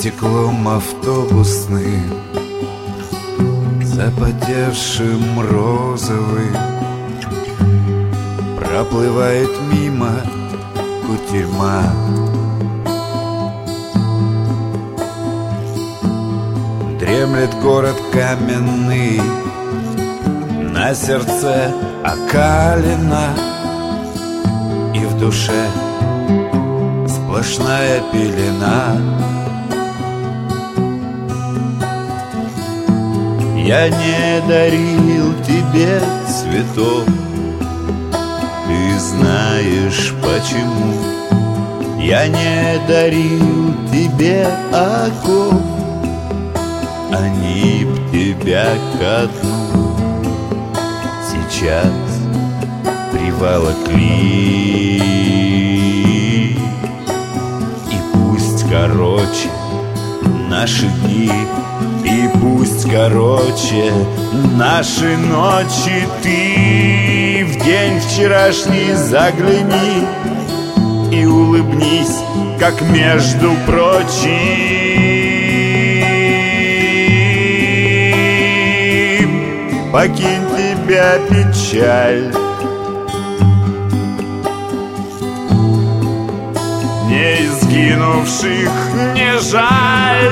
стеклом автобусным, запотевшим розовым, проплывает мимо кутерьма. Дремлет город каменный, на сердце окалина, и в душе сплошная пелена. Я не дарил тебе цветов, ты знаешь почему. Я не дарил тебе оков, они б тебя ко дну сейчас приволокли. И пусть короче наши дни, и пусть короче наши ночи. Ты в день вчерашний загляни и улыбнись, как между прочим. Покинь тебя печаль, не сгинувших не жаль.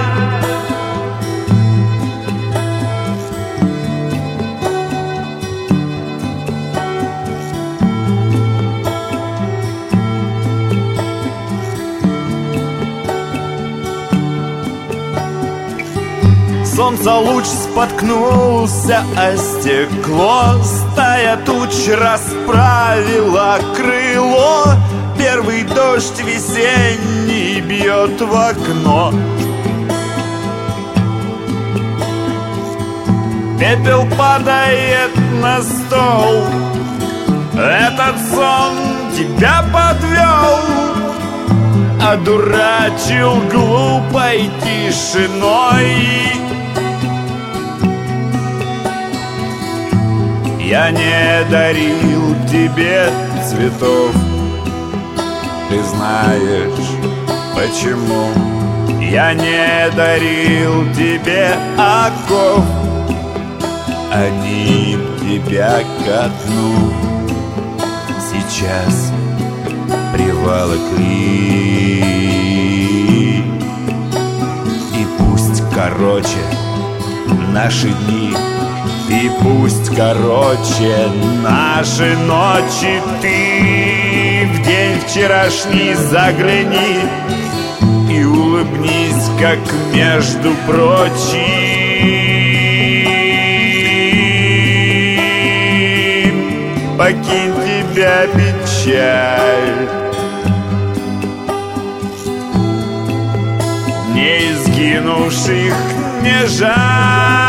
Солнца луч споткнулся о стекло, стая туч расправила крыло. Первый дождь весенний бьет в окно. Пепел падает на стол. Этот сон тебя подвел, одурачил глупой тишиной. Я не дарил тебе цветов, ты знаешь почему. Я не дарил тебе оков, они тебя ко дну сейчас приволокли. И пусть короче наши дни, и пусть короче наши ночи. Ты в день вчерашний загляни и улыбнись, как между прочим. Покинь тебя печаль, не сгинувших не жаль.